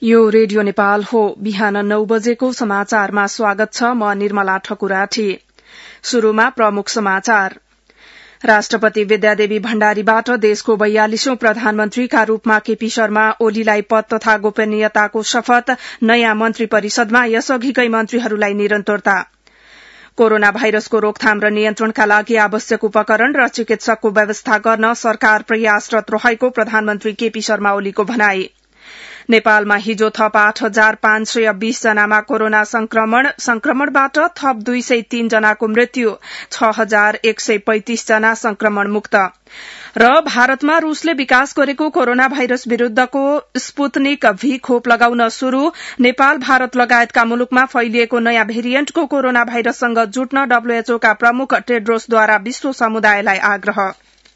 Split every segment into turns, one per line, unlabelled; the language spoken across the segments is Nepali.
यो रेडियो नेपाल हो। बिहान 9 बजेको समाचारमा स्वागत छ। म निर्मला ठकुराठी। शुरूमा प्रमुख समाचार। राष्ट्रपति विद्यादेवी भण्डारीबाट देशको 42औं प्रधानमन्त्रीका रूपमा केपी शर्मा ओलीलाई पद तथा गोपनीयताको शपथ, नयाँ मन्त्री परिषदमा यसअघिकै मन्त्रीहरूलाई निरन्तरता। कोरोना भाइरसको रोकथाम र नियन्त्रणका लागि आवश्यक उपकरण र चिकित्सकको व्यवस्था गर्न सरकार प्रयासरत रहेको प्रधानमन्त्री केपी शर्मा ओलीको भनाई। नेपालमा हिजो थप 8,520 जनामा कोरोना संक्रमणबाट थप 203 जनाको मृत्यु, 6,135 जना संक्रमण मुक्त। र भारतमा रूसले विकास गरेको कोरोना भाइरस विरूद्धको स्पुतनिक भी खोप लगाउन शुरू। नेपाल, भारत लगायतका मुलुकमा फैलिएको नयाँ भेरिएन्टको कोरोना भाइरससँग जुट्न डब्ल्यूएचओ का प्रमुख टेड्रोसद्वारा विश्व समुदायलाई आग्रह।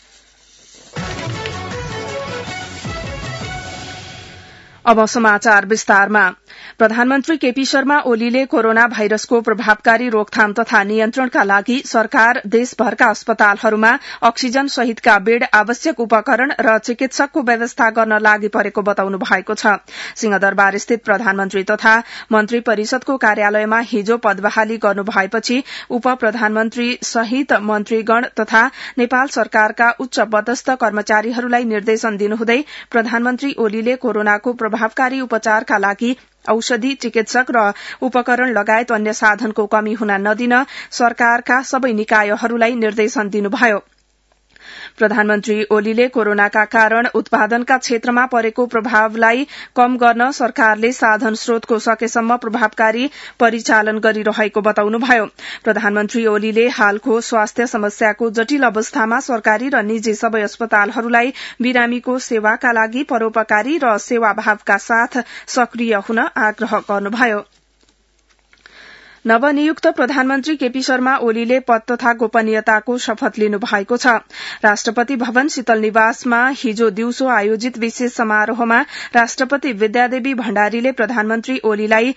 अब समाचार विस्तारमा। प्रधानमन्त्री केपी शर्मा ओलीले कोरोना भाइरसको प्रभावकारी रोकथाम तथा नियन्त्रणका लागि सरकार देशभरका अस्पतालहरूमा अक्सिजन सहितका बेड, आवश्यक उपकरण र चिकित्सकको व्यवस्था गर्न लागि परेको बताउनु भएको छ। सिंहदरबार स्थित प्रधानमन्त्री तथा मन्त्री परिषदको कार्यालयमा हिजो पदबहाली गर्नु भएपछि उप प्रधानमन्त्री सहित मन्त्रीगण तथा नेपाल सरकारका उच्च पदस्थ कर्मचारीहरूलाई निर्देशन दिनुहुँदै प्रधानमन्त्री ओलीले कोरोनाको प्रभावकारी उपचारका लागि औषधि, चिकित्सक र उपकरण लगायत अन्य साधनको कमी हुन नदिन सरकारका सबै निकायहरूलाई निर्देशन दिनुभयो। प्रधानमन्त्री ओलीले कोरोनाका कारण उत्पादनका क्षेत्रमा परेको प्रभावलाई कम गर्न सरकारले साधन स्रोतको सकेसम्म प्रभावकारी परिचालन गरिरहेको बताउनुभयो। प्रधानमन्त्री ओलीले हालको स्वास्थ्य समस्याको जटिल अवस्थामा सरकारी र निजी सबै अस्पतालहरूलाई बिरामीको सेवाका लागि परोपकारी र सेवाभावका साथ सक्रिय हुन आग्रह गर्नुभयो। नवनियुक्त प्रधानमन्त्री केपी शर्मा ओलीले पद तथा गोपनीयताको शपथ लिनु भएको छ। राष्ट्रपति भवन शीतल निवासमा हिजो दिउँसो आयोजित विशेष समारोहमा राष्ट्रपति विद्यादेवी भण्डारीले प्रधानमन्त्री ओलीलाई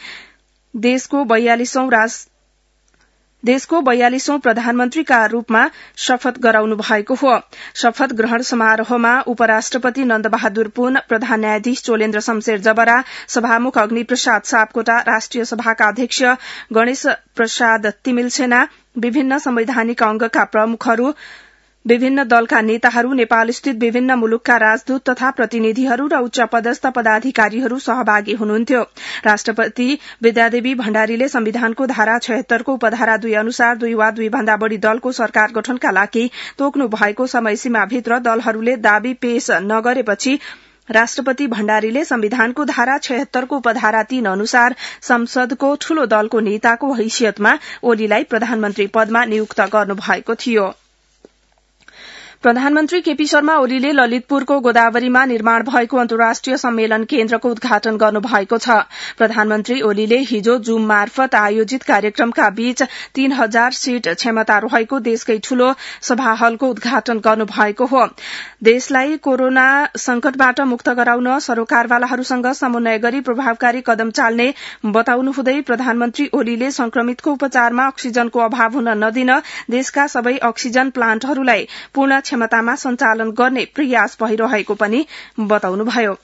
देशको 42औं प्रधानमन्त्रीका रूपमा शपथ गराउनु भएको हो। शपथ ग्रहण समारोहमा उपराष्ट्रपति नन्दबहादुर पुन, प्रधान न्यायाधीश चोलेन्द्र शमशेर जबरा, सभामुख अग्निप्रसाद सापकोटा, राष्ट्रिय सभाका अध्यक्ष गणेश प्रसाद तिमिलसेना, विभिन्न संवैधानिक अंगका प्रमुखहरू, विभिन्न दलका नेताहरू, नेपालस्थित विभिन्न मुलुकका राजदूत तथा प्रतिनिधिहरू र उच्च पदस्थ पदाधिकारीहरू सहभागी हुनुहुन्थ्यो। राष्ट्रपति विद्यादेवी भण्डारीले संविधानको धारा 76 को उपधारा 2 अनुसार 2 वा 2 भन्दा बढ़ी दलको सरकार गठनका लागि तोक्नु भएको समयसीमाभित्र दलहरूले दावी पेश नगरेपछि राष्ट्रपति भण्डारीले संविधानको धारा 76 को उपधारा 3 अनुसार संसदको ठूलो दलको नेताको हैसियतमा ओलीलाई प्रधानमन्त्री पदमा नियुक्त गर्नुभएको थियो। प्रधानमन्त्री केपी शर्मा ओलीले ललितपुरको गोदावरीमा निर्माण भएको अन्तर्राष्ट्रिय सम्मेलन केन्द्रको उद्घाटन गर्नुभएको छ। प्रधानमन्त्री ओलीले हिजो जूम मार्फत आयोजित कार्यक्रमका बीच 3000 सीट क्षमता रहेको देशकै ठूलो सभा हलको उद्घाटन गर्नुभएको हो। देशलाई कोरोना संकटबाट मुक्त गराउन सरोकारवालाहरूसँग समन्वय गरी प्रभावकारी कदम चाल्ने बताउनुहुँदै प्रधानमन्त्री ओलीले संक्रमितको उपचारमा अक्सिजनको अभाव हुन नदिन देशका सबै अक्सिजन प्लान्टहरूलाई पूर्ण क्षमतामा सञ्चालन गर्ने प्रयास भइरहेको पनि बताउनुभयो।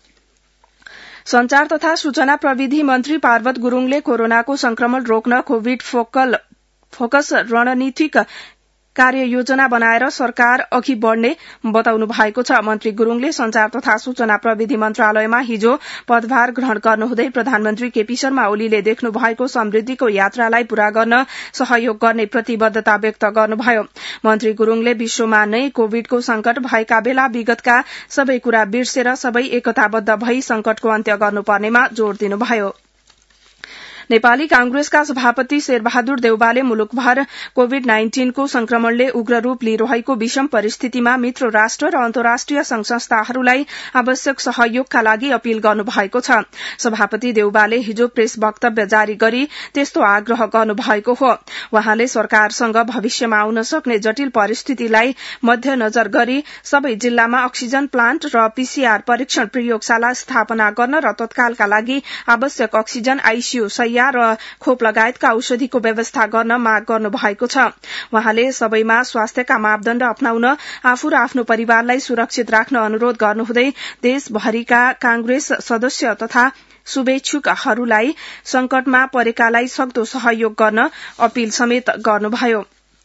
संचार तथा सूचना प्रविधि मन्त्री पार्वत गुरूङले कोरोनाको संक्रमण रोक्न कोविड फोकस रणनीतिक कार्ययोजना बनाएर सरकार अघि बढ़ने बताउनु भएको छ। मन्त्री गुरूङले संचार तथा सूचना प्रविधि मन्त्रालयमा हिजो पदभार ग्रहण गर्नुहुँदै प्रधानमन्त्री केपी शर्मा ओलीले देख्नु भएको समृद्धिको यात्रालाई पूरा गर्न सहयोग गर्ने प्रतिबद्धता व्यक्त गर्नुभयो। मन्त्री गुरूङले विश्वमा नै कोविडको संकट भएका बेला विगतका सबै कुरा बिर्सेर सबै एकताबद्ध भई संकटको अन्त्य गर्नुपर्नेमा जोड़ दिनुभयो। नेपाली कांग्रेसका सभापति शेरबहादुर देउवाले मुलुकभर कोविड-19 को संक्रमणले उग्र रूप लिइरहेको विषम परिस्थितिमा मित्र राष्ट्र र अन्तर्राष्ट्रिय संघ संस्थाहरूलाई आवश्यक सहयोगका लागि अपील गर्नुभएको छ। सभापति देउवाले हिजो प्रेस वक्तव्य जारी गरी त्यस्तो आग्रह गर्नुभएको हो। वहाँले सरकारसँग भविष्यमा आउन सक्ने जटिल परिस्थितिलाई मध्यनजर गरी सबै जिल्लामा अक्सिजन प्लान्ट र पीसीआर परीक्षण प्रयोगशाला स्थापना गर्न र तत्कालका लागि आवश्यक अक्सिजन आईसीयू प्रक्रिया र खोप लगायतका औषधिको व्यवस्था गर्न माग गर्नु भएको छ। वहाँले सबैमा स्वास्थ्यका मापदण्ड अपनाउन आफू र आफ्नो परिवारलाई सुरक्षित राख्न अनुरोध गर्नुहुँदै देशभरिका कांग्रेस सदस्य तथा शुभेच्छुकहरूलाई संकटमा परेकालाई सक्दो सहयोग गर्न अपील समेत गर्नुभयो।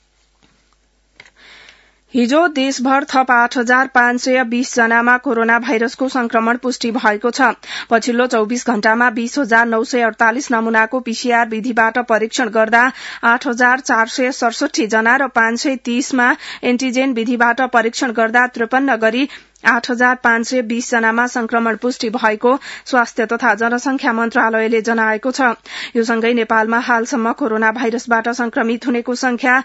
हिजो देशभर थप 8,520 जनामा कोरोना भाइरसको संक्रमण पुष्टि भएको छ। पछिल्लो 24 घण्टामा 20,948 नमूनाको पीसीआर विधिबाट परीक्षण गर्दा 8,467 जना र 530 मा एन्टिजेन विधिबाट परीक्षण गर्दा 53 गरी 8,520 जनामा संक्रमण पुष्टि भएको स्वास्थ्य तथा जनसंख्या मन्त्रालयले जनाएको छ। यो सँगै नेपालमा हालसम्म कोरोना भाइरसबाट संक्रमित हुनेको संख्या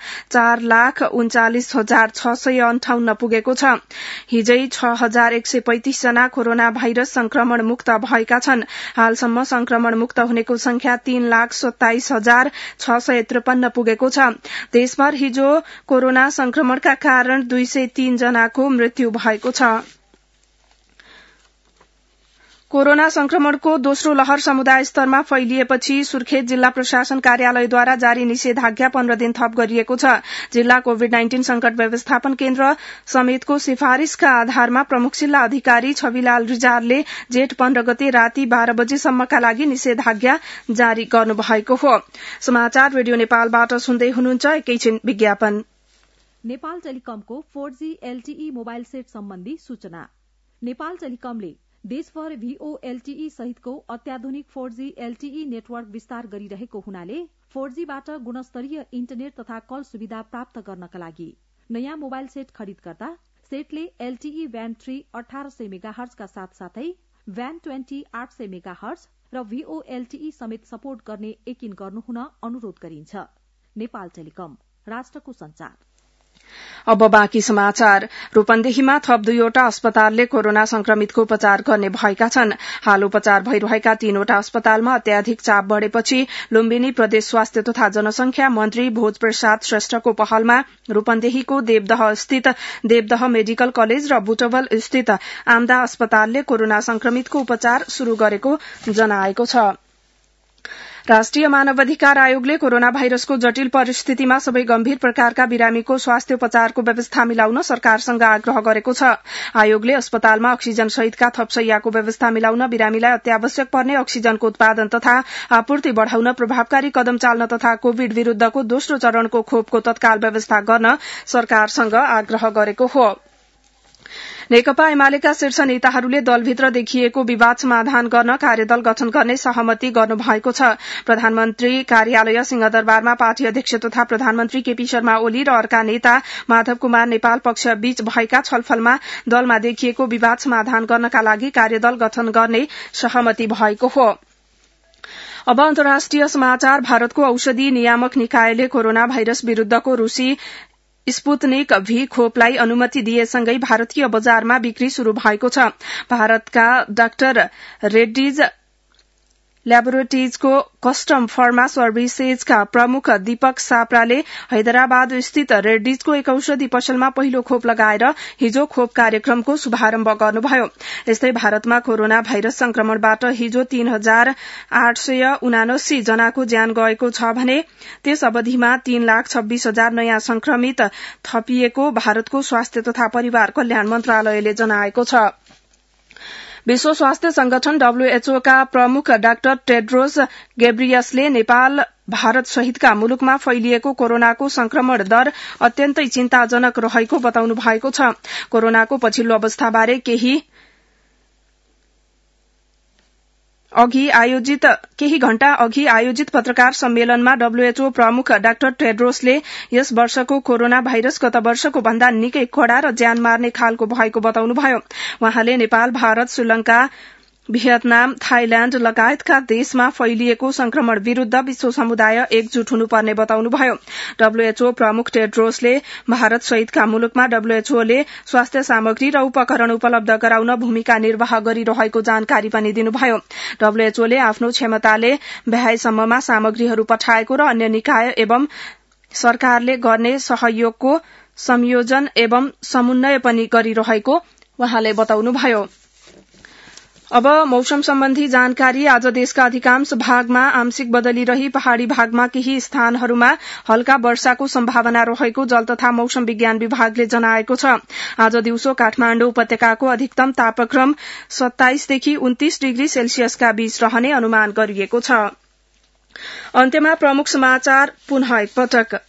4,39,658 पुगेको छ। हिजै 6,135 जना कोरोना भाइरस संक्रमण मुक्त भएका छन्। हालसम्म संक्रमण मुक्त हुनेको संख्या 3,27,653 पुगेको छ। देशभर हिजो कोरोना संक्रमणका कारण 203 जनाको मृत्यु भएको छ। कोरोना संक्रमणको दोस्रो लहर समुदाय स्तरमा फैलिएपछि सुर्खेत जिल्ला प्रशासन कार्यालयद्वारा जारी निषेधाज्ञा 15 दिन थप गरिएको छ। जिल्ला कोविड-19 संकट व्यवस्थापन केन्द्र समेतको सिफारिशका आधारमा प्रमुख जिल्ला अधिकारी छविलाल रिजालले जेठ 15 गते राति 12 बजेसम्मका लागि निषेधाज्ञा जारी गर्नुभएको हो। समाचार रेडियो नेपालबाट सुन्दै हुनुहुन्छ। एकैछिन विज्ञापन।
नेपाल टेलिकमको 4G LTE मोबाइल सेट सम्बन्धी सूचना। नेपाल टेलिकमले देशभर VOLTE सहितको अत्याधुनिक 4G LTE नेटवर्क विस्तार गरिरहेको हुनाले 4Gबाट गुणस्तरीय इन्टरनेट तथा कल सुविधा प्राप्त गर्नका लागि नयाँ मोबाइल सेट खरिद गर्दा सेटले LTE Band 3 1800 मेगाहर्ज का साथसाथै Band 20 800 मेगाहर्ज र VOLTE समेत सपोर्ट गर्ने यकिन गर्नुहुन अनुरोध गरिन्छ। नेपाल टेलिकम, राष्ट्रको संचार।
अब बाँकी समाचार। रूपन्देहीमा थप 2वटा अस्पतालले कोरोना संक्रमितको उपचार गर्ने भएका छन्। हाल उपचार भइरहेका 3वटा अस्पतालमा अत्याधिक चाप बढ़ेपछि लुम्बिनी प्रदेश स्वास्थ्य तथा जनसंख्या मन्त्री भोज प्रसाद श्रेष्ठको पहलमा रूपन्देहीको देवदह स्थित देवदह मेडिकल कलेज र बुटवल स्थित आमदा अस्पतालले कोरोना संक्रमितको उपचार शुरू गरेको जनाएको छ। राष्ट्रिय मानवाधिकार आयोगले कोरोना भाइरसको जटिल परिस्थितिमा सबै गम्भीर प्रकारका बिरामीको स्वास्थ्य उपचारको व्यवस्था मिलाउन सरकारसँग आग्रह गरेको छ। आयोगले अस्पतालमा अक्सिजन सहितका थप शय्याको व्यवस्था मिलाउन, बिरामीलाई अत्यावश्यक पर्ने अक्सिजनको उत्पादन तथा आपूर्ति बढ़ाउन, प्रभावकारी कदम चाल्न तथा कोविड विरूद्धको दोस्रो चरणको खोपको तत्काल व्यवस्था गर्न सरकारसँग आग्रह गरेको हो। नेकपा एमालेका शीर्ष नेताहरूले दलभित्र देखिएको विवाद समाधान गर्न कार्यदल गठन गर्ने सहमति गर्नुभएको छ। प्रधानमन्त्री कार्यालय सिंहदरबारमा पार्टी अध्यक्ष तथा प्रधानमन्त्री केपी शर्मा ओली र अर्का नेता माधव कुमार नेपाल पक्ष बीच भएका छलफलमा दलमा देखिएको विवाद समाधान गर्नका लागि कार्यदल गठन गर्ने सहमति भएको हो। अब अन्तर्राष्ट्रिय समाचार। भारतको औषधि नियामक निकायले कोरोना भाइरस विरूद्धको रूसी स्पुतनिक भी खोपलाई अनुमति दिएसँगै भारतीय बजारमा बिक्री शुरू भएको छ। भारतका डाक्टर रेड्डीज ल्याबोरेटरीजको कस्टम फर्मा सर्भिसेजका प्रमुख दीपक साप्राले हैदराबाद स्थित रेड्डीजको एक औषधि पसलमा पहिलो खोप लगाएर हिजो खोप कार्यक्रमको शुभारम्भ गर्नुभयो। यस्तै भारतमा कोरोना भाइरस संक्रमणबाट हिजो 3,879 जनाको ज्यान गएको छ भने त्यस अवधिमा 3,26,000 नयाँ संक्रमित थपिएको भारतको स्वास्थ्य तथा परिवार कल्याण मन्त्रालयले जनाएको छ। विश्व स्वास्थ्य संगठन WHO का प्रमुख डाक्टर टेड्रोस गेब्रियसले नेपाल, भारत सहितका मुलुकमा फैलिएको कोरोनाको संक्रमण दर अत्यन्तै चिन्ताजनक रहेको बताउनु भएको छ। कोरोनाको पछिल्लो अवस्थाबारे केही घण्टा अघि आयोजित पत्रकार सम्मेलनमा WHO प्रमुख डाक्टर टेड्रोसले यस वर्षको कोरोना भाइरस गत वर्षको भन्दा निकै कडा र ज्यान मार्ने खालको भएको बताउनुभयो। वहाँले नेपाल, भारत, श्रीलंका, भियतनाम, थाइल्याण्ड लगायतका देशमा फैलिएको संक्रमण विरूद्ध विश्व समुदाय एकजुट हुनुपर्ने बताउनुभयो। WHO प्रमुख टेड्रोसले भारत सहितका मुलुकमा WHOले स्वास्थ्य सामग्री र उपकरण उपलब्ध गराउन भूमिका निर्वाह गरिरहेको जानकारी पनि दिनुभयो। WHOले आफ्नो क्षमताले भ्याएसम्ममा सामग्रीहरू पठाएको र अन्य निकाय एवं सरकारले गर्ने सहयोगको संयोजन एवं समन्वय पनि गरिरहेको वहाँले बताउनुभयो। अब मौसम सम्बन्धी जानकारी। आज देशका अधिकांश भागमा आंशिक बदली रही पहाड़ी भागमा केही स्थानहरूमा हल्का वर्षाको सम्भावना रहेको जल तथा मौसम विज्ञान विभागले जनाएको छ। आज दिउँसो काठमाडौँ उपत्यकाको अधिकतम तापक्रम 27 देखि 29 डिग्री सेल्सियसका बीच रहने अनुमान गरिएको छ। अन्त्यमा प्रमुख समाचार पुनः एकपटक।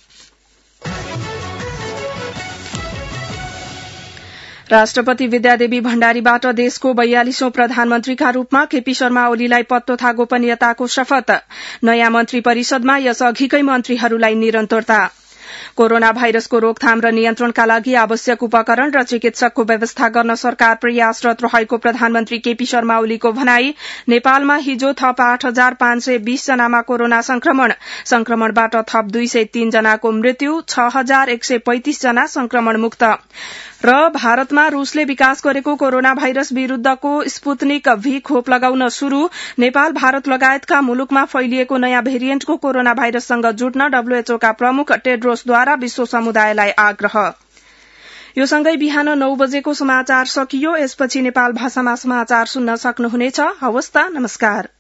राष्ट्रपति विद्यादेवी भण्डारीबाट देशको 42औं प्रधानमन्त्रीका रूपमा केपी शर्मा ओलीलाई पद तथा गोपनीयताको शपथ। नयाँ मन्त्री परिषदमा यसअघिकै मन्त्रीहरूलाई निरन्तरता। कोरोना भाइरसको रोकथाम र नियन्त्रणका लागि आवश्यक उपकरण र चिकित्सकको व्यवस्था गर्न सरकार प्रयासरत रहेको प्रधानमन्त्री केपी शर्मा ओलीको भनाई। नेपालमा हिजो थप 8,520 जनामा कोरोना संक्रमणबाट थप 203 जनाको मृत्यु, 6,135 जना संक्रमण मुक्त। र भारतमा रूसले विकास गरेको कोरोना भाइरस विरूद्धको स्पुत्निक भी खोप लगाउन शुरू। नेपाल, भारत लगायतका मुलुकमा फैलिएको नयाँ भेरिएन्टको कोरोना भाइरससँग जुट्न डब्ल्यूएचओका प्रमुख टेड्रोसद्वारा विश्व समुदायलाई आग्रह। यो सँगै बिहान 9 बजेको समाचार सकियो। यसपछि नेपाल भाषामा समाचार सुन्न सक्नुहुनेछ। हवस् त, नमस्कार।